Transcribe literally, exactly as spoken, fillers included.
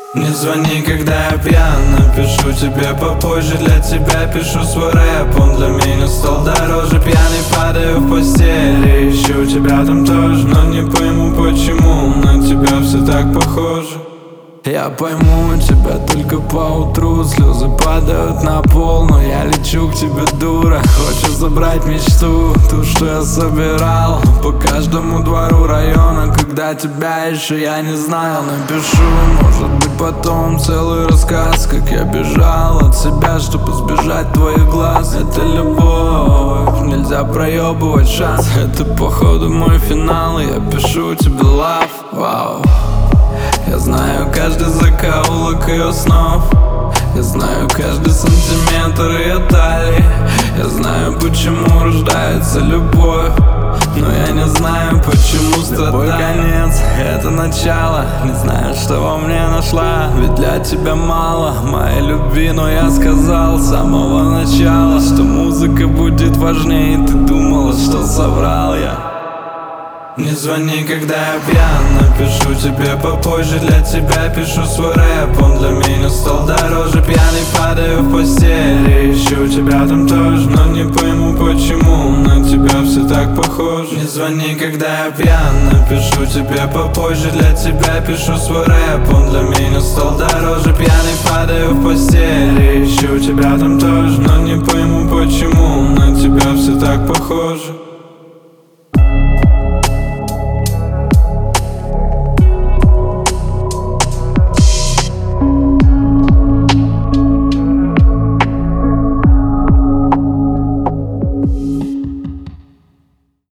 Не звони, когда я пьян, напишу тебе попозже. Для тебя пишу свой рэп, он для меня стал дороже. Пьяный падаю в постели, ищу тебя там тоже, но не пойму почему на тебя все так похоже. Я пойму тебя только поутру, слезы падают на пол, но я лечу к тебе, дура. Хочешь забрать мечту, ту, что я собирал по каждому двору района, когда тебя еще я не знаю. Напишу, может быть потом целый рассказ, как я бежал от себя, чтобы избежать твоих глаз. Это любовь, нельзя проебывать шанс. Это походу мой финал, и я пишу тебе love, вау. Я знаю каждый закоулок ее снов, я знаю каждый сантиметр ее талии. Я знаю, почему рождается любовь, но я не знаю, почему страдаю. Любой конец — это начало, не знаю, что во мне нашла. Ведь для тебя мало моей любви, но я сказал с самого начала, что музыка будет важнее. Ты думала, что соврал я. Не звони, когда я пьян, напишу тебе попозже. Для тебя пишу свой рэп, он для меня стал дороже. Пьяный падаю в постели, ищу тебя там тоже, но не пойму почему на тебя все так похоже. Не звони, когда я пьян, напишу тебе попозже. Для тебя пишу свой рэп, он для меня стал дороже. Пьяный падаю в постели, ищу тебя там тоже, но не пойму почему на тебя все так похоже.